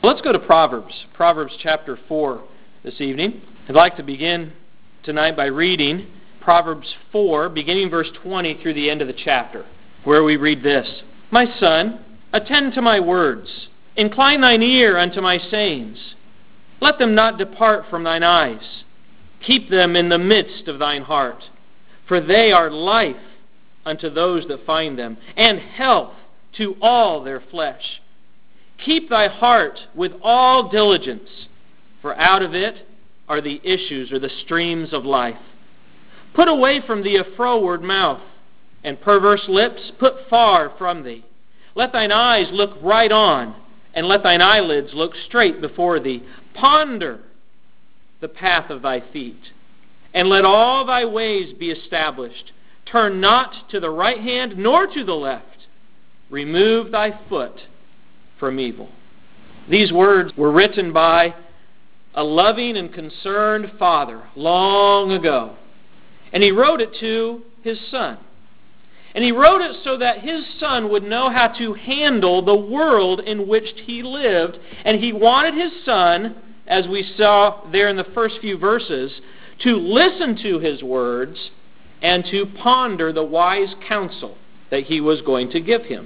Let's go to Proverbs chapter 4 this evening. I'd like to begin tonight by reading Proverbs 4, beginning verse 20 through the end of the chapter, where we read this. My son, attend to my words. Incline thine ear unto my sayings. Let them not depart from thine eyes. Keep them in the midst of thine heart. For they are life unto those that find them, and health to all their flesh. Keep thy heart with all diligence, for out of it are the issues or the streams of life. Put away from thee a froward mouth, and perverse lips put far from thee. Let thine eyes look right on, and let thine eyelids look straight before thee. Ponder the path of thy feet, and let all thy ways be established. Turn not to the right hand, nor to the left. Remove thy foot from evil. These words were written by a loving and concerned father long ago. And he wrote it to his son. And he wrote it so that his son would know how to handle the world in which he lived. And he wanted his son, as we saw there in the first few verses, to listen to his words and to ponder the wise counsel that he was going to give him.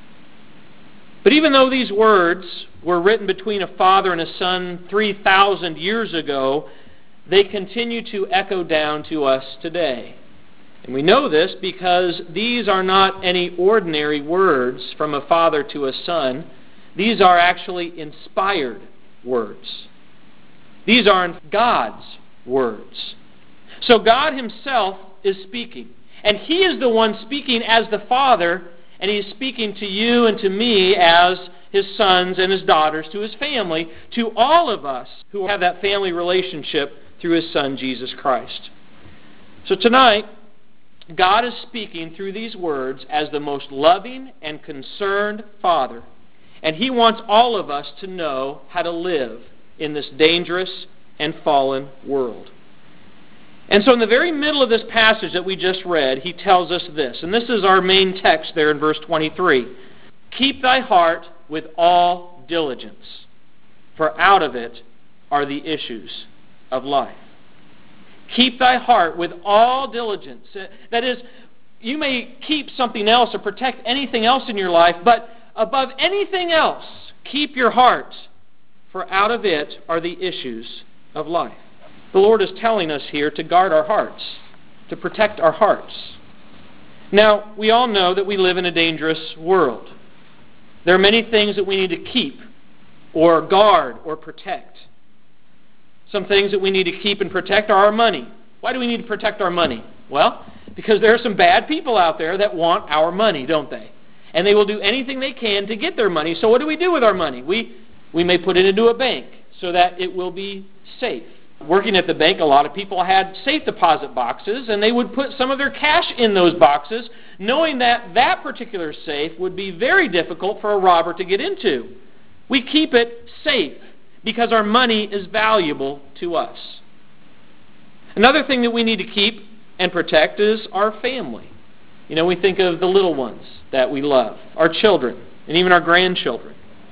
But even though these words were written between a father and a son 3,000 years ago, they continue to echo down to us today. And we know this because these are not any ordinary words from a father to a son. These are actually inspired words. These are God's words. So God himself is speaking. And he is the one speaking as the Father, and he is speaking to you and to me as his sons and his daughters, to his family, to all of us who have that family relationship through his Son, Jesus Christ. So tonight, God is speaking through these words as the most loving and concerned Father, and he wants all of us to know how to live in this dangerous and fallen world. And so in the very middle of this passage that we just read, he tells us this, and this is our main text there in verse 23. Keep thy heart with all diligence, for out of it are the issues of life. Keep thy heart with all diligence. That is, you may keep something else or protect anything else in your life, but above anything else, keep your heart, for out of it are the issues of life. The Lord is telling us here to guard our hearts, to protect our hearts. Now, we all know that we live in a dangerous world. There are many things that we need to keep or guard or protect. Some things that we need to keep and protect are our money. Why do we need to protect our money? Well, because there are some bad people out there that want our money, don't they? And they will do anything they can to get their money. So what do we do with our money? We may put it into a bank so that it will be safe. Working at the bank, a lot of people had safe deposit boxes, and they would put some of their cash in those boxes, knowing that that particular safe would be very difficult for a robber to get into. We keep it safe because our money is valuable to us. Another thing that we need to keep and protect is our family. You know, we think of the little ones that we love, our children, and even our grandchildren.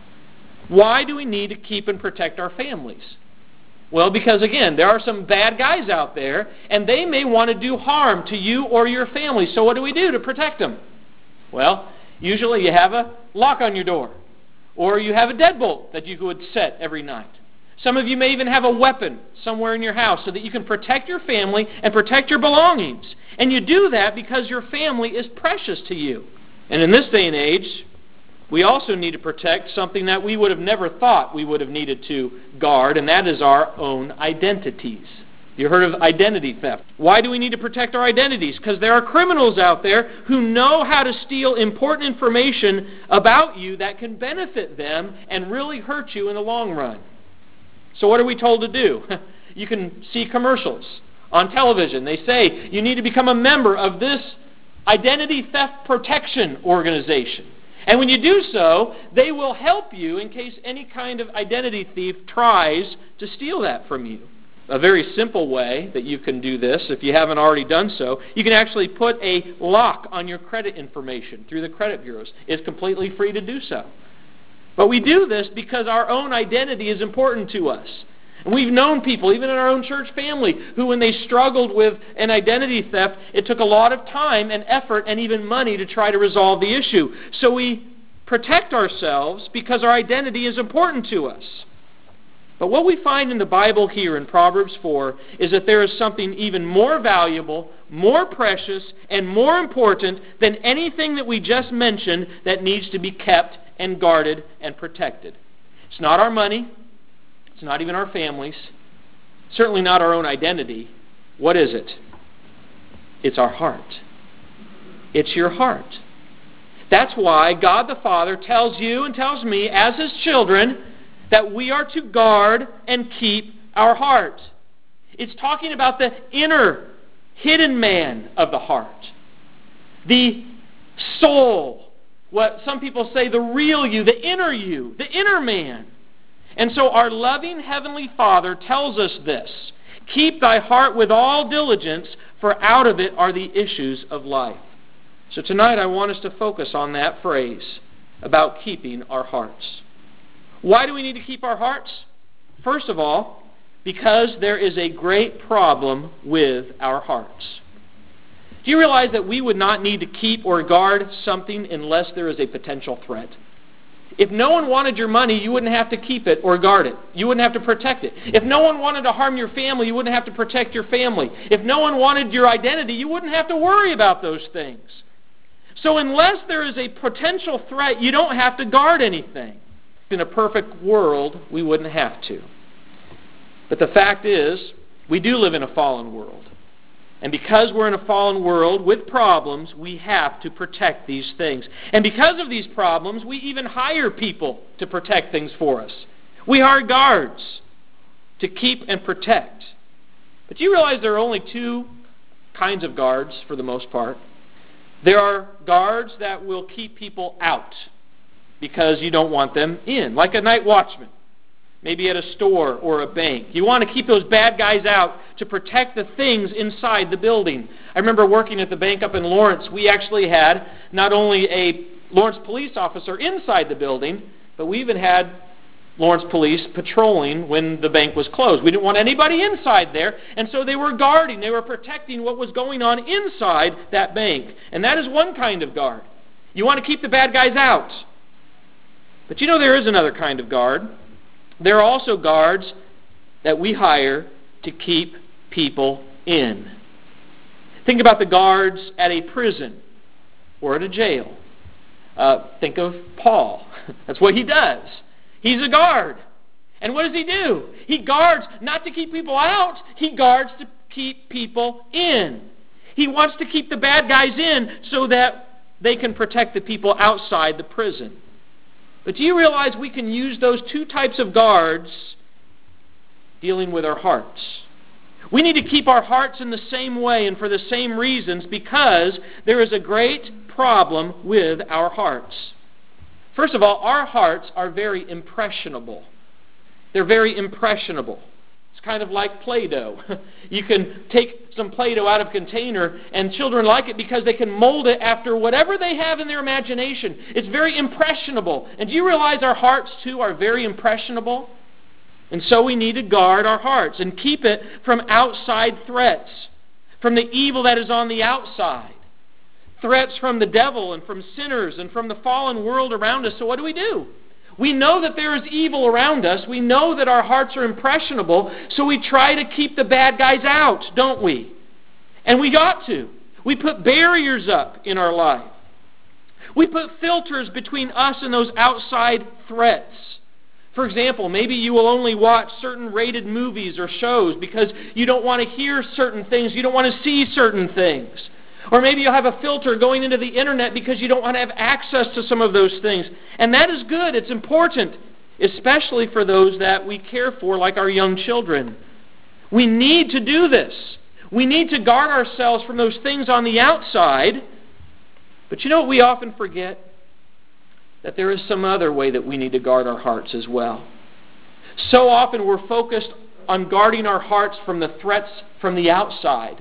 Why do we need to keep and protect our families? Well, because again, there are some bad guys out there, and they may want to do harm to you or your family. So what do we do to protect them? Well, usually you have a lock on your door, or you have a deadbolt that you would set every night. Some of you may even have a weapon somewhere in your house so that you can protect your family and protect your belongings. And you do that because your family is precious to you. And in this day and age, we also need to protect something that we would have never thought we would have needed to guard, and that is our own identities. You heard of identity theft. Why do we need to protect our identities? Because there are criminals out there who know how to steal important information about you that can benefit them and really hurt you in the long run. So what are we told to do? You can see commercials on television. They say you need to become a member of this identity theft protection organization. And when you do so, they will help you in case any kind of identity thief tries to steal that from you. A very simple way that you can do this, if you haven't already done so, you can actually put a lock on your credit information through the credit bureaus. It's completely free to do so. But we do this because our own identity is important to us. And we've known people, even in our own church family, who when they struggled with an identity theft, it took a lot of time and effort and even money to try to resolve the issue. So we protect ourselves because our identity is important to us. But what we find in the Bible here in Proverbs 4 is that there is something even more valuable, more precious, and more important than anything that we just mentioned that needs to be kept and guarded and protected. It's not our money. It's not even our families. Certainly not our own identity. What is it? It's our heart. It's your heart. That's why God the Father tells you and tells me as His children that we are to guard and keep our heart. It's talking about the inner, hidden man of the heart. The soul. What some people say, the real you, the inner man. And so our loving Heavenly Father tells us this. Keep thy heart with all diligence, for out of it are the issues of life. So tonight I want us to focus on that phrase about keeping our hearts. Why do we need to keep our hearts? First of all, because there is a great problem with our hearts. Do you realize that we would not need to keep or guard something unless there is a potential threat? If no one wanted your money, you wouldn't have to keep it or guard it. You wouldn't have to protect it. If no one wanted to harm your family, you wouldn't have to protect your family. If no one wanted your identity, you wouldn't have to worry about those things. So unless there is a potential threat, you don't have to guard anything. In a perfect world, we wouldn't have to. But the fact is, we do live in a fallen world. And because we're in a fallen world with problems, we have to protect these things. And because of these problems, we even hire people to protect things for us. We hire guards to keep and protect. But do you realize there are only two kinds of guards for the most part? There are guards that will keep people out because you don't want them in, like a night watchman, maybe at a store or a bank. You want to keep those bad guys out to protect the things inside the building. I remember working at the bank up in Lawrence. We actually had not only a Lawrence police officer inside the building, but we even had Lawrence police patrolling when the bank was closed. We didn't want anybody inside there, and so they were guarding, they were protecting what was going on inside that bank. And that is one kind of guard. You want to keep the bad guys out. But you know there is another kind of guard. There are also guards that we hire to keep people in. Think about the guards at a prison or at a jail. Think of Paul. That's what he does. He's a guard. And what does he do? He guards not to keep people out. He guards to keep people in. He wants to keep the bad guys in so that they can protect the people outside the prison. But do you realize we can use those two types of guards dealing with our hearts? We need to keep our hearts in the same way and for the same reasons because there is a great problem with our hearts. First of all, our hearts are very impressionable. They're very impressionable. It's kind of like Play-Doh. You can take some Play-Doh out of a container and children like it because they can mold it after whatever they have in their imagination. It's very impressionable. And do you realize our hearts too are very impressionable? And so we need to guard our hearts and keep it from outside threats, from the evil that is on the outside. Threats from the devil and from sinners and from the fallen world around us. So what do? We know that there is evil around us. We know that our hearts are impressionable, so we try to keep the bad guys out, don't we? And we got to. We put barriers up in our life. We put filters between us and those outside threats. For example, maybe you will only watch certain rated movies or shows because you don't want to hear certain things, you don't want to see certain things. Or maybe you'll have a filter going into the internet because you don't want to have access to some of those things. And that is good. It's important, especially for those that we care for, like our young children. We need to do this. We need to guard ourselves from those things on the outside. But you know what we often forget? That there is some other way that we need to guard our hearts as well. So often we're focused on guarding our hearts from the threats from the outside.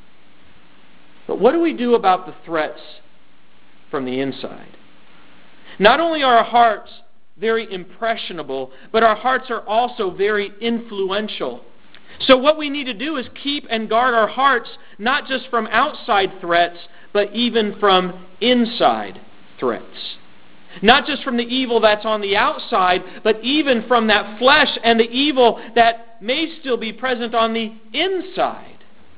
But what do we do about the threats from the inside? Not only are our hearts very impressionable, but our hearts are also very influential. So what we need to do is keep and guard our hearts, not just from outside threats, but even from inside threats. Not just from the evil that's on the outside, but even from that flesh and the evil that may still be present on the inside.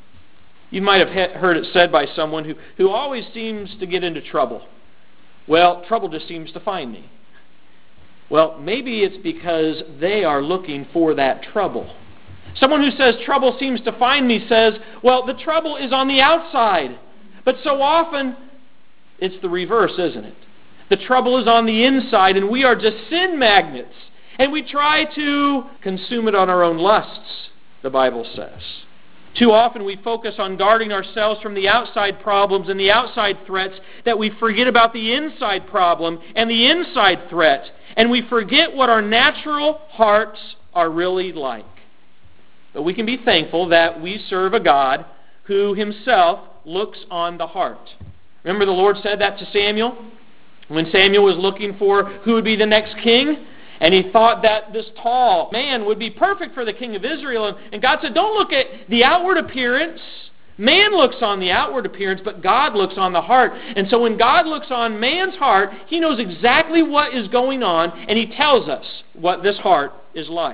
You might have heard it said by someone who always seems to get into trouble. Well, trouble just seems to find me. Well, maybe it's because they are looking for that trouble. Someone who says trouble seems to find me says, well, the trouble is on the outside. But so often, it's the reverse, isn't it? The trouble is on the inside, and we are just sin magnets. And we try to consume it on our own lusts, the Bible says. Too often we focus on guarding ourselves from the outside problems and the outside threats that we forget about the inside problem and the inside threat. And we forget what our natural hearts are really like. But we can be thankful that we serve a God who himself looks on the heart. Remember the Lord said that to Samuel? When Samuel was looking for who would be the next king, and he thought that this tall man would be perfect for the king of Israel. And God said, don't look at the outward appearance. Man looks on the outward appearance, but God looks on the heart. And so when God looks on man's heart, he knows exactly what is going on, and he tells us what this heart is like.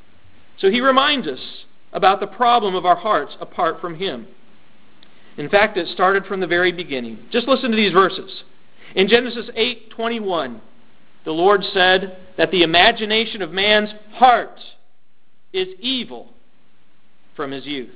So he reminds us about the problem of our hearts apart from him. In fact, it started from the very beginning. Just listen to these verses. In Genesis 8:21, the Lord said that the imagination of man's heart is evil from his youth.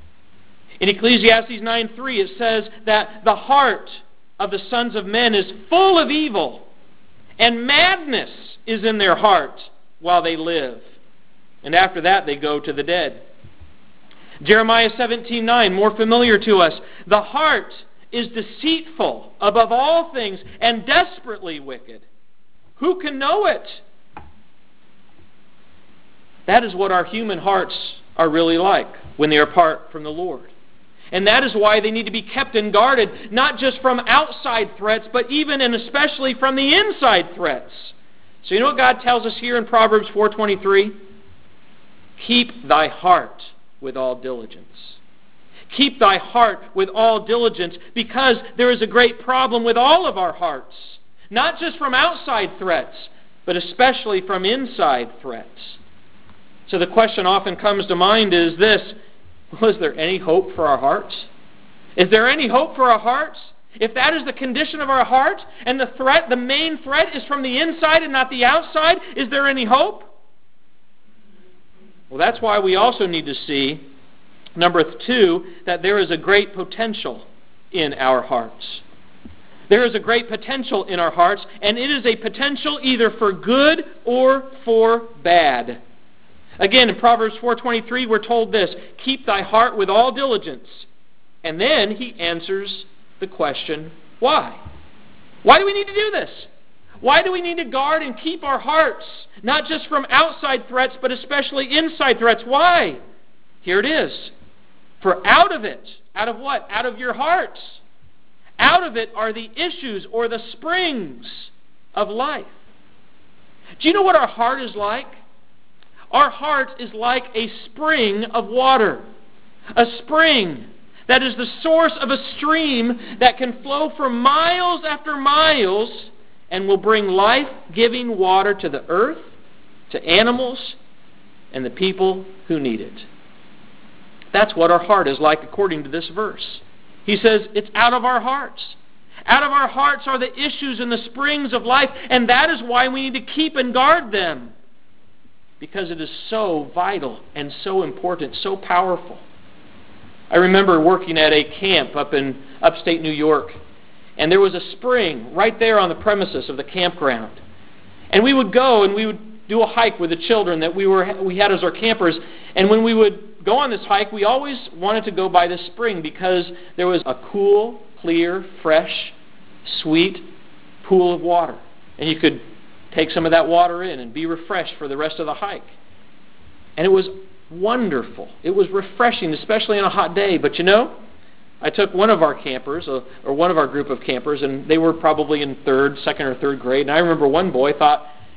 In Ecclesiastes 9:3 it says that the heart of the sons of men is full of evil, and madness is in their heart while they live. And after that they go to the dead. Jeremiah 17:9, more familiar to us, the heart is deceitful above all things and desperately wicked. Who can know it? That is what our human hearts are really like when they are apart from the Lord. And that is why they need to be kept and guarded, not just from outside threats, but even and especially from the inside threats. So you know what God tells us here in Proverbs 4:23? Keep thy heart with all diligence. Keep thy heart with all diligence, because there is a great problem with all of our hearts. Not just from outside threats, but especially from inside threats. So the question often comes to mind is this: well, is there any hope for our hearts? Is there any hope for our hearts? If that is the condition of our heart, and the main threat is from the inside and not the outside, is there any hope? Well, that's why we also need to see, number 2, that there is a great potential in our hearts. There is a great potential in our hearts, and it is a potential either for good or for bad. Again, in Proverbs 4:23, we're told this: keep thy heart with all diligence. And then he answers the question, why? Why do we need to do this? Why do we need to guard and keep our hearts, not just from outside threats, but especially inside threats? Why? Here it is. For out of it, out of what? Out of your hearts. Out of it are the issues or the springs of life. Do you know what our heart is like? Our heart is like a spring of water. A spring that is the source of a stream that can flow for miles after miles and will bring life-giving water to the earth, to animals, and the people who need it. That's what our heart is like according to this verse. He says it's out of our hearts. Out of our hearts are the issues and the springs of life, and that is why we need to keep and guard them. Because it is so vital and so important, so powerful. I remember working at a camp up in upstate New York, and there was a spring right there on the premises of the campground. And we would go and we would do a hike with the children that we had as our campers, and when we would go on this hike, we always wanted to go by this spring because there was a cool, clear, fresh, sweet pool of water. And you could take some of that water in and be refreshed for the rest of the hike. And it was wonderful. It was refreshing, especially on a hot day. But you know, I took one of our campers, or one of our group of campers, and they were probably in second or third grade. And I remember one boy thought,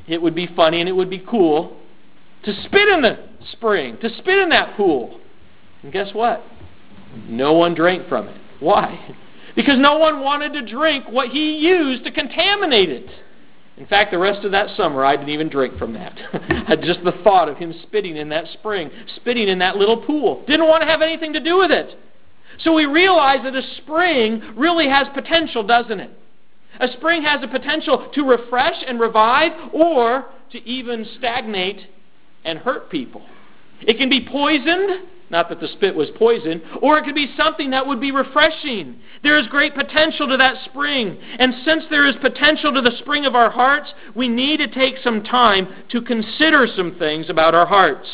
it would be funny and it would be cool to spit in the spring, to spit in that pool. And guess what? No one drank from it. Why? Because no one wanted to drink what he used to contaminate it. In fact, the rest of that summer, I didn't even drink from that. Just the thought of him spitting in that spring, spitting in that little pool. Didn't want to have anything to do with it. So we realize that a spring really has potential, doesn't it? A spring has a potential to refresh and revive, or to even stagnate and hurt people. It can be poisoned, not that the spit was poison, or it could be something that would be refreshing. There is great potential to that spring. And since there is potential to the spring of our hearts, we need to take some time to consider some things about our hearts.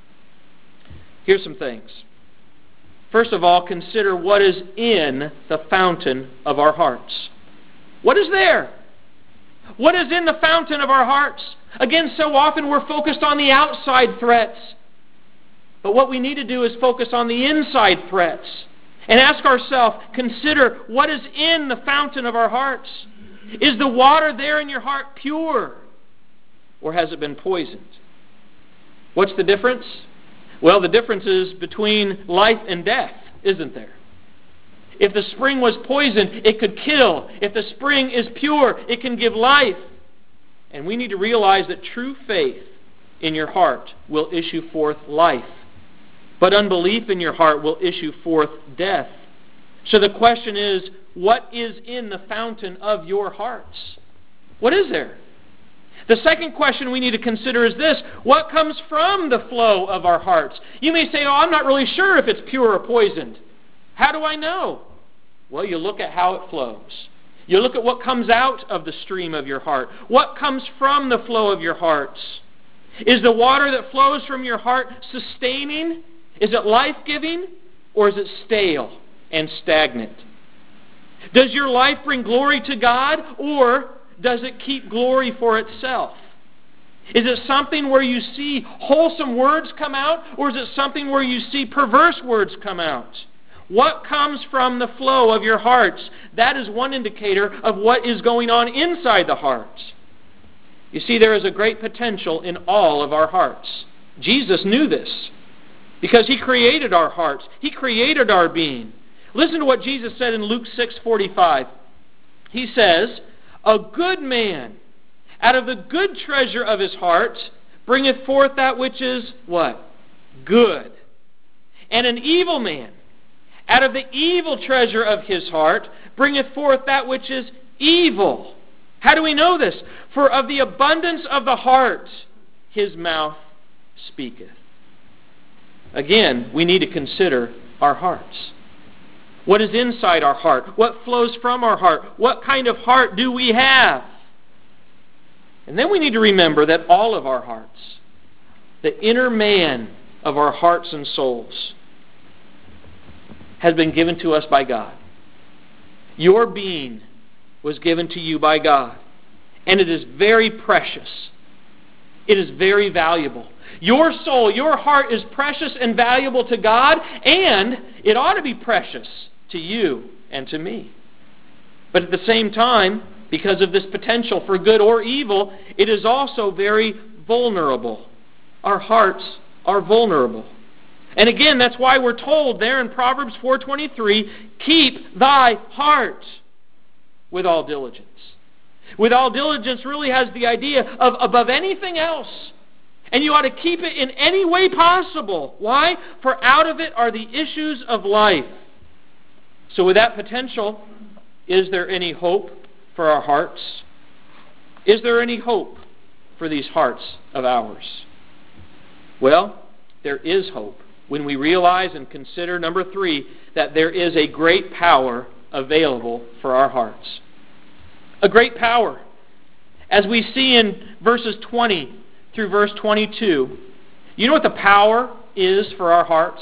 Here's some things. First of all, consider what is in the fountain of our hearts. What is there? What is in the fountain of our hearts? Again, so often we're focused on the outside threats. But what we need to do is focus on the inside threats. And ask ourselves, consider what is in the fountain of our hearts. Is the water there in your heart pure? Or has it been poisoned? What's the difference? Well, the difference is between life and death, isn't there? If the spring was poisoned, it could kill. If the spring is pure, it can give life. And we need to realize that true faith in your heart will issue forth life. But unbelief in your heart will issue forth death. So the question is, what is in the fountain of your hearts? What is there? The second question we need to consider is this: what comes from the flow of our hearts? You may say, I'm not really sure if it's pure or poisoned. How do I know? Well, you look at how it flows. You look at what comes out of the stream of your heart. What comes from the flow of your hearts? Is the water that flows from your heart sustaining? Is it life-giving? Or is it stale and stagnant? Does your life bring glory to God, or does it keep glory for itself? Is it something where you see wholesome words come out, or is it something where you see perverse words come out? What comes from the flow of your hearts? That is one indicator of what is going on inside the heart. You see, there is a great potential in all of our hearts. Jesus knew this because He created our hearts. He created our being. Listen to what Jesus said in Luke 6:45. He says, "A good man out of the good treasure of his heart bringeth forth that which is," what? Good. "And an evil man out of the evil treasure of his heart bringeth forth that which is evil." How do we know this? "For of the abundance of the heart his mouth speaketh." Again, we need to consider our hearts. What is inside our heart? What flows from our heart? What kind of heart do we have? And then we need to remember that all of our hearts, the inner man of our hearts and souls, has been given to us by God. Your being was given to you by God. And it is very precious. It is very valuable. Your soul, your heart is precious and valuable to God, and it ought to be precious to you and to me. But at the same time, because of this potential for good or evil, it is also very vulnerable. Our hearts are vulnerable. And again, that's why we're told there in Proverbs 4:23, "Keep thy heart with all diligence." With all diligence really has the idea of above anything else. And you ought to keep it in any way possible. Why? For out of it are the issues of life. So with that potential, is there any hope for our hearts? Is there any hope for these hearts of ours? Well, there is hope when we realize and consider, number 3, that there is a great power available for our hearts. A great power. As we see in verses 20 through verse 22, you know what the power is for our hearts?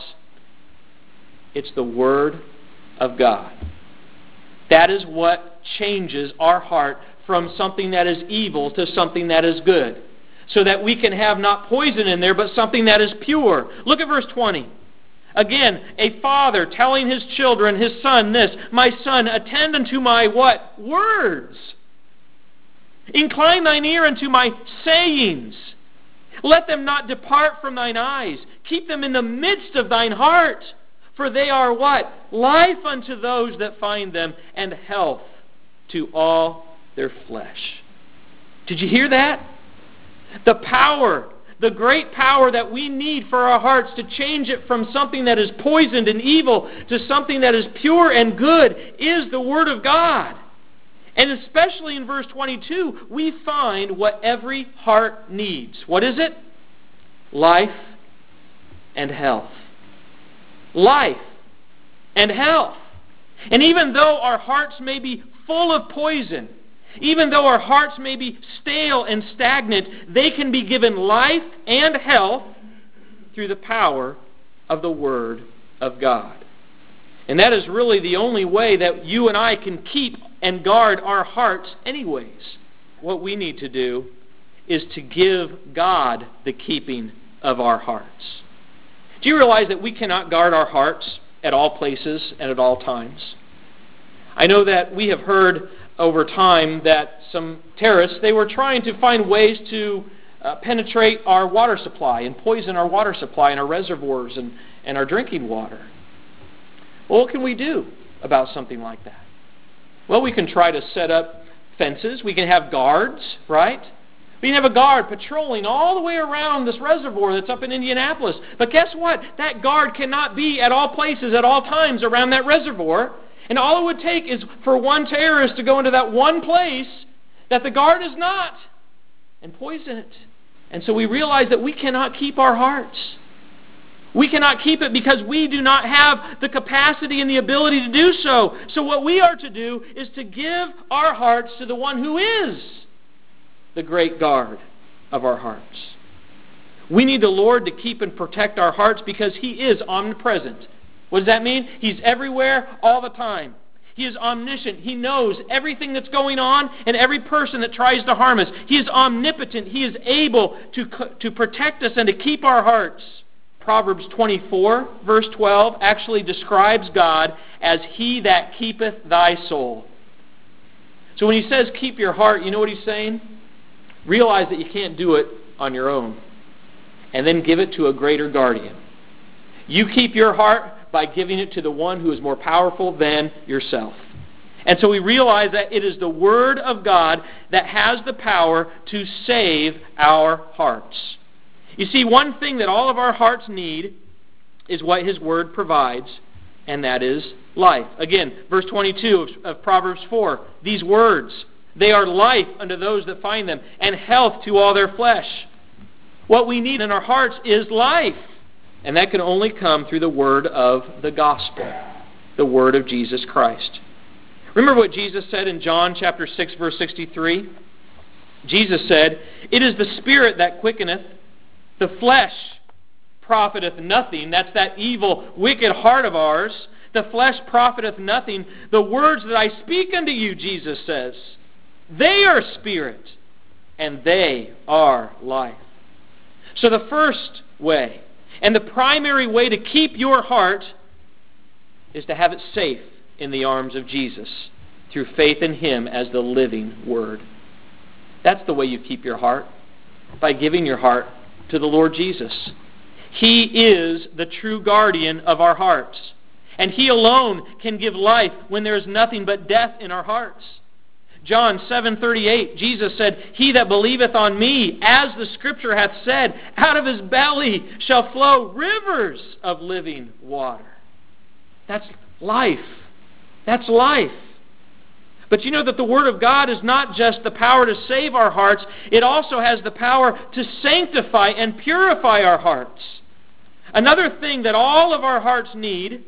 It's the Word of God. That is what changes our heart from something that is evil to something that is good, so that we can have not poison in there, but something that is pure. Look at verse 20. Again, a father telling his children, his son, this, "My son, attend unto my" what? Words. Incline thine ear unto my sayings. Let them not depart from thine eyes. Keep them in the midst of thine heart. For they are what? Life unto those that find them, and health to all their flesh. Did you hear that? The power, the great power that we need for our hearts to change it from something that is poisoned and evil to something that is pure and good is the Word of God. And especially in verse 22, we find what every heart needs. What is it? Life and health. Life and health. And even though our hearts may be full of poison, even though our hearts may be stale and stagnant, they can be given life and health through the power of the Word of God. And that is really the only way that you and I can keep and guard our hearts anyways. What we need to do is to give God the keeping of our hearts. Do you realize that we cannot guard our hearts at all places and at all times? I know that we have heard over time that some terrorists, they were trying to find ways to penetrate our water supply and poison our water supply and our reservoirs and our drinking water. Well, what can we do about something like that? Well, we can try to set up fences. We can have guards, right? We can have a guard patrolling all the way around this reservoir that's up in Indianapolis. But guess what? That guard cannot be at all places at all times around that reservoir. And all it would take is for one terrorist to go into that one place that the guard is not and poison it. And so we realize that we cannot keep our hearts. We cannot keep it because we do not have the capacity and the ability to do so. So what we are to do is to give our hearts to the one who is the great guard of our hearts. We need the Lord to keep and protect our hearts because He is omnipresent. What does that mean? He's everywhere all the time. He is omniscient. He knows everything that's going on and every person that tries to harm us. He is omnipotent. He is able to protect us and to keep our hearts. Proverbs 24, verse 12, actually describes God as He that keepeth thy soul. So when He says keep your heart, you know what He's saying? Realize that you can't do it on your own. And then give it to a greater guardian. You keep your heart by giving it to the one who is more powerful than yourself. And so we realize that it is the Word of God that has the power to save our hearts. You see, one thing that all of our hearts need is what His Word provides, and that is life. Again, verse 22 of Proverbs 4, these words, they are life unto those that find them, and health to all their flesh. What we need in our hearts is life, and that can only come through the Word of the Gospel, the Word of Jesus Christ. Remember what Jesus said in John chapter 6, verse 63? Jesus said, it is the Spirit that quickeneth, the flesh profiteth nothing. That's that evil, wicked heart of ours. The flesh profiteth nothing. The words that I speak unto you, Jesus says, they are spirit, and they are life. So the first way, and the primary way to keep your heart, is to have it safe in the arms of Jesus through faith in Him as the living Word. That's the way you keep your heart, by giving your heart to the Lord Jesus. He is the true guardian of our hearts. And He alone can give life when there is nothing but death in our hearts. John 7:38, Jesus said, he that believeth on me, as the Scripture hath said, out of his belly shall flow rivers of living water. That's life. That's life. But you know that the Word of God is not just the power to save our hearts, it also has the power to sanctify and purify our hearts. Another thing that all of our hearts need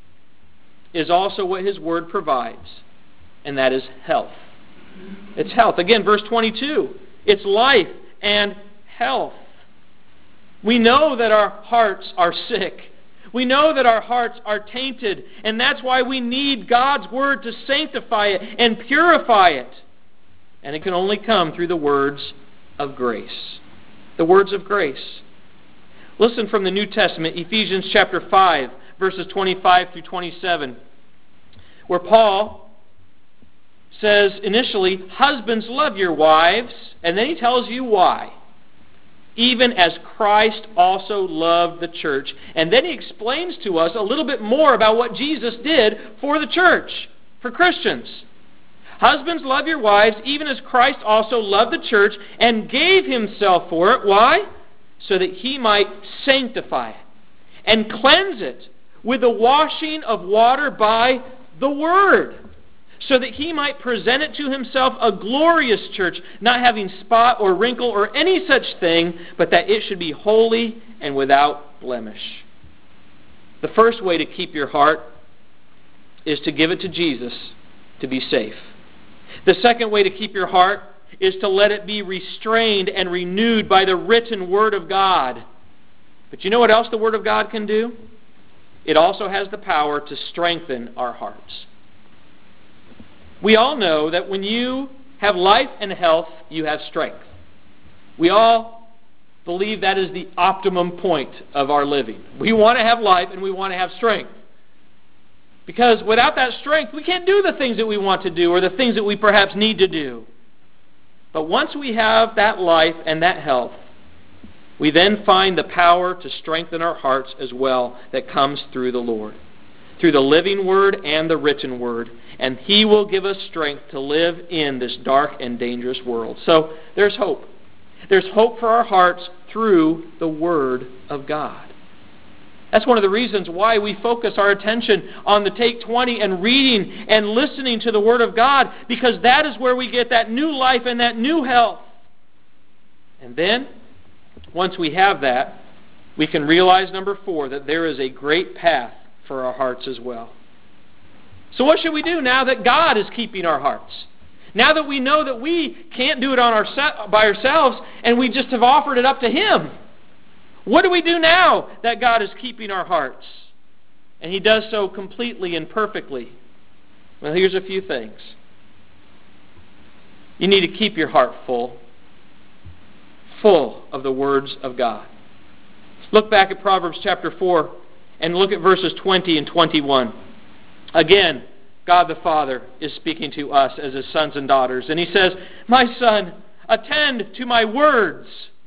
is also what His Word provides, and that is health. It's health. Again, verse 22, it's life and health. We know that our hearts are sick. We know that our hearts are tainted, and that's why we need God's Word to sanctify it and purify it. And it can only come through the words of grace. The words of grace. Listen from the New Testament, Ephesians chapter 5, verses 25 through 27, where Paul says initially, husbands, love your wives, and then he tells you why. Even as Christ also loved the church. And then he explains to us a little bit more about what Jesus did for the church, for Christians. Husbands, love your wives, even as Christ also loved the church and gave himself for it. Why? So that he might sanctify it and cleanse it with the washing of water by the Word, so that he might present it to himself a glorious church, not having spot or wrinkle or any such thing, but that it should be holy and without blemish. The first way to keep your heart is to give it to Jesus to be safe. The second way to keep your heart is to let it be restrained and renewed by the written Word of God. But you know what else the Word of God can do? It also has the power to strengthen our hearts. We all know that when you have life and health, you have strength. We all believe that is the optimum point of our living. We want to have life and we want to have strength. Because without that strength, we can't do the things that we want to do or the things that we perhaps need to do. But once we have that life and that health, we then find the power to strengthen our hearts as well that comes through the Lord, through the living Word and the written Word. And He will give us strength to live in this dark and dangerous world. So there's hope. There's hope for our hearts through the Word of God. That's one of the reasons why we focus our attention on the Take 20 and reading and listening to the Word of God, because that is where we get that new life and that new health. And then, once we have that, we can realize, number 4, that there is a great path for our hearts as well. So what should we do now that God is keeping our hearts? Now that we know that we can't do it by ourselves and we just have offered it up to Him. What do we do now that God is keeping our hearts? And He does so completely and perfectly. Well, here's a few things. You need to keep your heart full of the words of God. Look back at Proverbs chapter 4 and look at verses 20 and 21. Again, God the Father is speaking to us as His sons and daughters. And He says, "My son, attend to my words.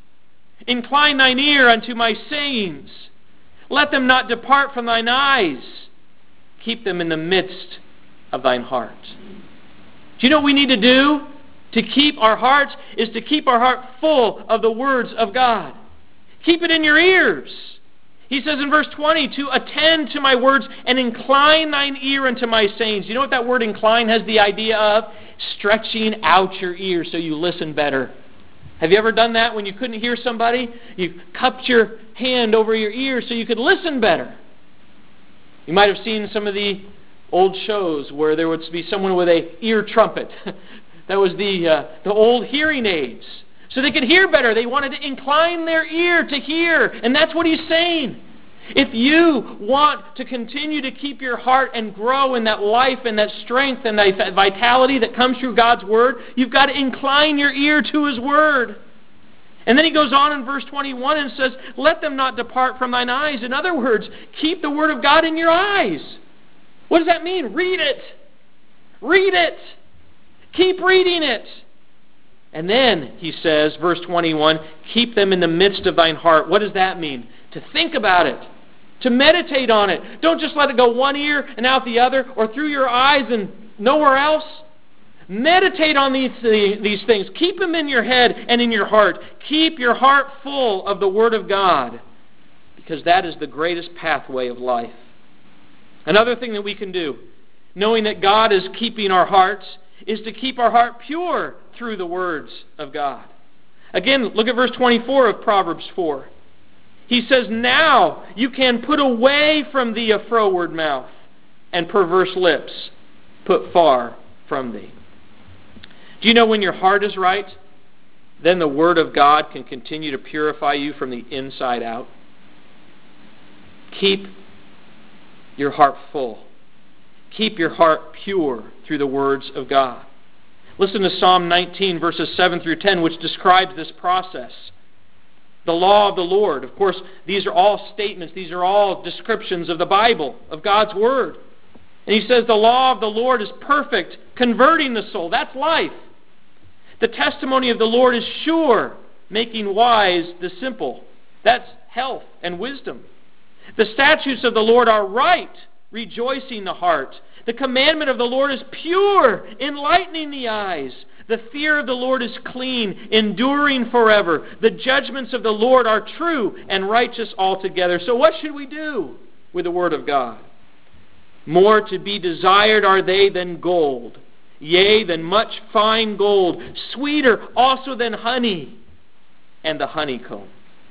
Incline thine ear unto my sayings. Let them not depart from thine eyes. Keep them in the midst of thine heart." Do you know what we need to do to keep our hearts? Is to keep our heart full of the words of God. Keep it in your ears. He says in verse 20, to attend to my words and incline thine ear unto my sayings. You know what that word incline has the idea of? Stretching out your ears so you listen better. Have you ever done that when you couldn't hear somebody? You cupped your hand over your ear so you could listen better. You might have seen some of the old shows where there would be someone with an ear trumpet. That was the old hearing aids. So they could hear better. They wanted to incline their ear to hear. And that's what he's saying. If you want to continue to keep your heart and grow in that life and that strength and that vitality that comes through God's Word, you've got to incline your ear to His Word. And then he goes on in verse 21 and says, let them not depart from thine eyes. In other words, keep the Word of God in your eyes. What does that mean? Read it. Read it. Keep reading it. And then, he says, verse 21, keep them in the midst of thine heart. What does that mean? To think about it. To meditate on it. Don't just let it go one ear and out the other, or through your eyes and nowhere else. Meditate on these things. Keep them in your head and in your heart. Keep your heart full of the Word of God, because that is the greatest pathway of life. Another thing that we can do, knowing that God is keeping our hearts, is to keep our heart pure through the words of God. Again, look at verse 24 of Proverbs 4. He says, now you can put away from thee a froward mouth, and perverse lips put far from thee. Do you know when your heart is right, then the Word of God can continue to purify you from the inside out? Keep your heart full. Keep your heart pure through the words of God. Listen to Psalm 19, verses 7 through 10, which describes this process. The law of the Lord. Of course, these are all statements. These are all descriptions of the Bible, of God's Word. And he says, the law of the Lord is perfect, converting the soul. That's life. The testimony of the Lord is sure, making wise the simple. That's health and wisdom. The statutes of the Lord are right, rejoicing the heart. The commandment of the Lord is pure, enlightening the eyes. The fear of the Lord is clean, enduring forever. The judgments of the Lord are true and righteous altogether. So what should we do with the Word of God? More to be desired are they than gold, yea, than much fine gold, sweeter also than honey and the honeycomb.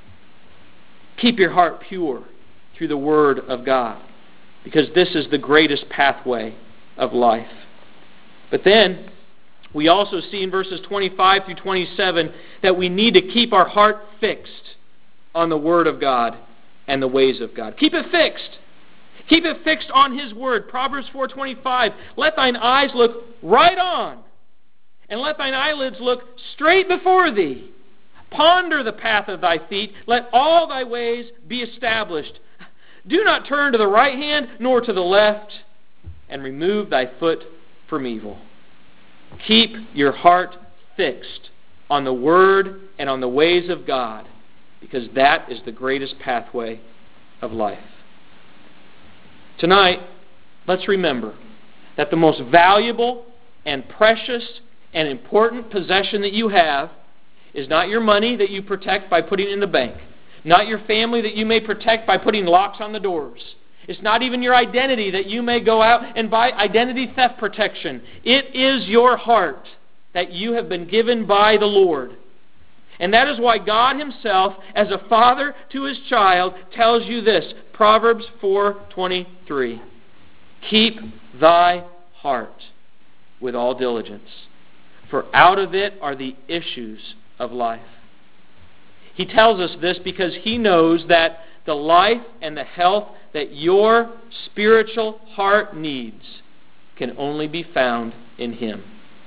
Keep your heart pure through the Word of God, because this is the greatest pathway of life. But then, we also see in verses 25 through 27 that we need to keep our heart fixed on the Word of God and the ways of God. Keep it fixed. Keep it fixed on His Word. Proverbs 4:25, let thine eyes look right on, and let thine eyelids look straight before thee. Ponder the path of thy feet. Let all thy ways be established. Do not turn to the right hand, nor to the left, and remove thy foot from evil. Keep your heart fixed on the Word and on the ways of God, because that is the greatest pathway of life. Tonight, let's remember that the most valuable and precious and important possession that you have is not your money that you protect by putting it in the bank, not your family that you may protect by putting locks on the doors. It's not even your identity that you may go out and buy identity theft protection. It is your heart that you have been given by the Lord. And that is why God Himself, as a father to His child, tells you this, Proverbs 4:23. Keep thy heart with all diligence, for out of it are the issues of life. He tells us this because He knows that the life and the health that your spiritual heart needs can only be found in Him.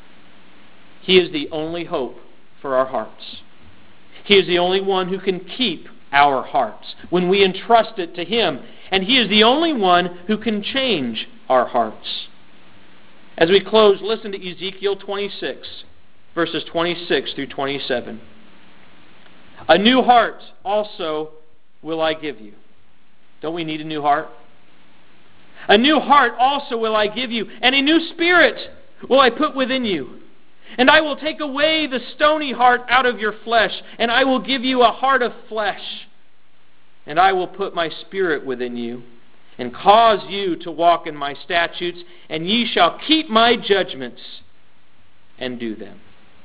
He is the only hope for our hearts. He is the only one who can keep our hearts when we entrust it to Him. And He is the only one who can change our hearts. As we close, listen to Ezekiel 26, verses 26 through 27. A new heart also will I give you. Don't we need a new heart? A new heart also will I give you, and a new spirit will I put within you. And I will take away the stony heart out of your flesh, and I will give you a heart of flesh. And I will put my spirit within you, and cause you to walk in my statutes, and ye shall keep my judgments and do them.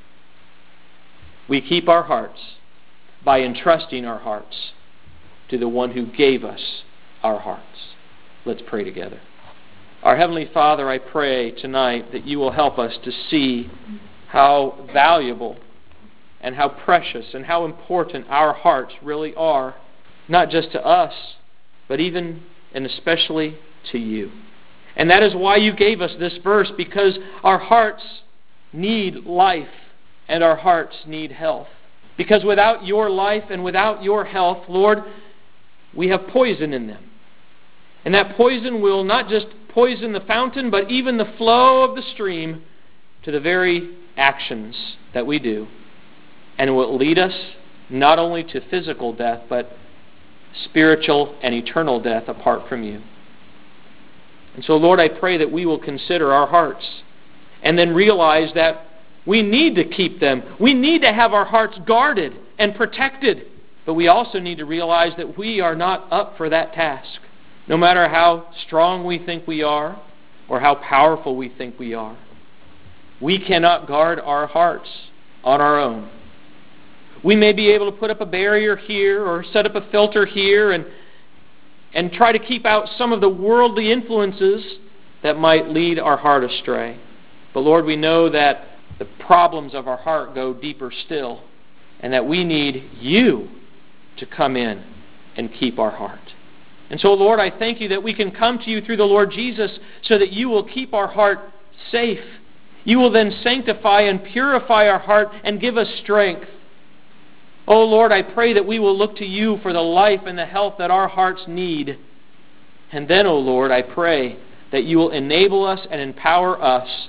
We keep our hearts by entrusting our hearts to the one who gave us our hearts. Let's pray together. Our Heavenly Father, I pray tonight that you will help us to see how valuable and how precious and how important our hearts really are, not just to us, but even and especially to you. And that is why you gave us this verse, because our hearts need life and our hearts need health. Because without your life and without your health, Lord, we have poison in them. And that poison will not just poison the fountain, but even the flow of the stream to the very actions that we do. And it will lead us not only to physical death, but spiritual and eternal death apart from you. And so, Lord, I pray that we will consider our hearts and then realize that we need to keep them. We need to have our hearts guarded and protected. But we also need to realize that we are not up for that task. No matter how strong we think we are or how powerful we think we are, we cannot guard our hearts on our own. We may be able to put up a barrier here or set up a filter here and try to keep out some of the worldly influences that might lead our heart astray. But Lord, we know that the problems of our heart go deeper still, and that we need you to come in and keep our heart. And so, Lord, I thank you that we can come to you through the Lord Jesus so that you will keep our heart safe. You will then sanctify and purify our heart and give us strength. Oh, Lord, I pray that we will look to you for the life and the health that our hearts need. And then, oh, Lord, I pray that you will enable us and empower us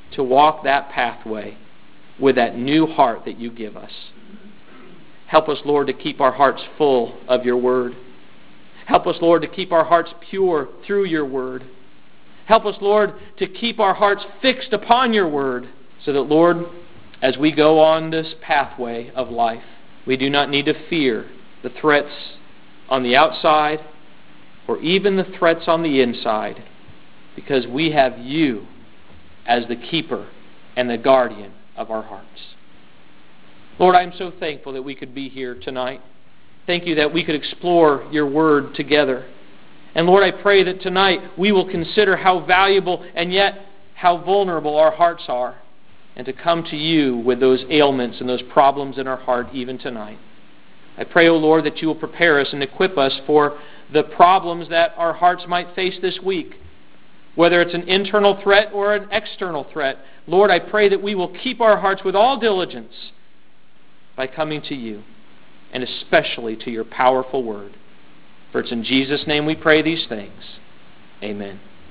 to walk that pathway with that new heart that you give us. Help us, Lord, to keep our hearts full of your word. Help us, Lord, to keep our hearts pure through your word. Help us, Lord, to keep our hearts fixed upon your word, so that, Lord, as we go on this pathway of life, we do not need to fear the threats on the outside or even the threats on the inside, because we have you as the keeper and the guardian of our hearts. Lord, I am so thankful that we could be here tonight. Thank you that we could explore your word together. And Lord, I pray that tonight we will consider how valuable and yet how vulnerable our hearts are, and to come to you with those ailments and those problems in our heart even tonight. I pray, O Lord, that you will prepare us and equip us for the problems that our hearts might face this week, whether it's an internal threat or an external threat. Lord, I pray that we will keep our hearts with all diligence by coming to you, and especially to your powerful word. For it's in Jesus' name we pray these things. Amen.